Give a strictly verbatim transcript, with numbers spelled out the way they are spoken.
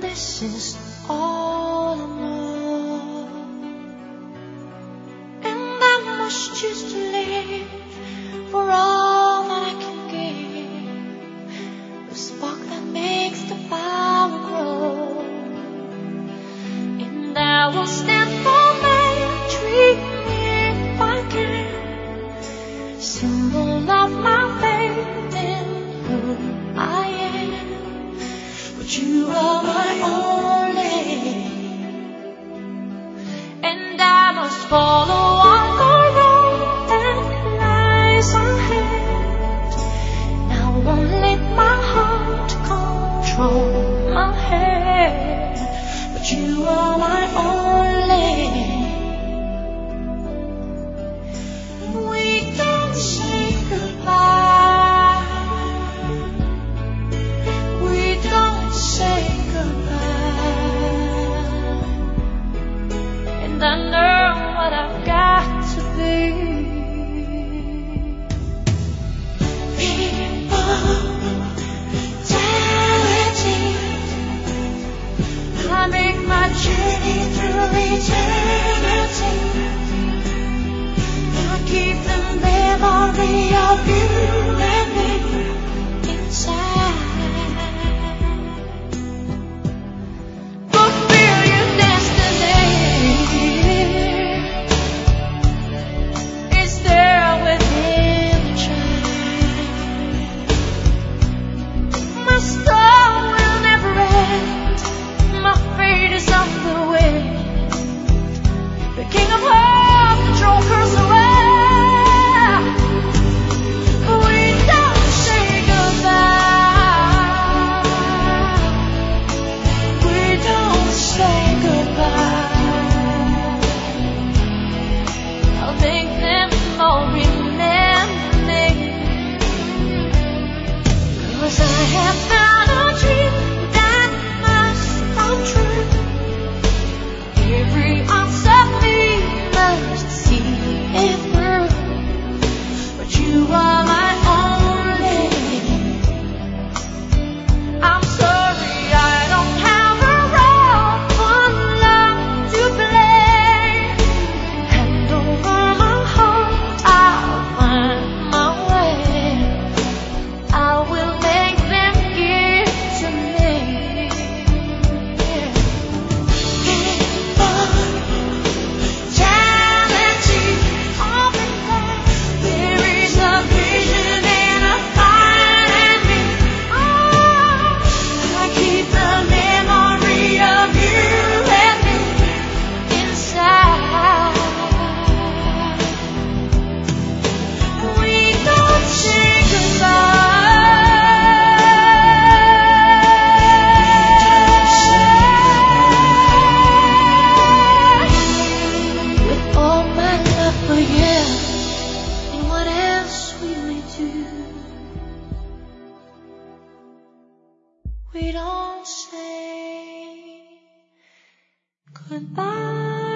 this is all I know, and I must choose to live for all that I can give, the spark that makes the fire grow, and I will stand for my dream if I can, symbol of my faith in who I am, but you are my only, and I must follow on the road that lies ahead, and I won't let my heart control my head, but you are my only. We don't say goodbye, we don't say goodbye, and I know what I've got to be. Immortality, I make my journey through eternity, I keep the memory of you and me inside. Fulfill your destiny, it's there within the child. My story will never end, my fate is on the wind, the king of hearts controls her away. We don't say goodbye, we don't say goodbye, I'll make them all remember me, 'cause I have found a dream that must come true. Every ounce of me must see it through, but you are my only. I'm sorry I don't have a role for love to play, hand over my heart, I'll find my way, I will make them give to me. Immortality, all in there, there is a vision and a fire in me. Oh, I keep the memory of you and me inside. We don't say goodbye. With all my love for you, and what else we may do, we don't say goodbye.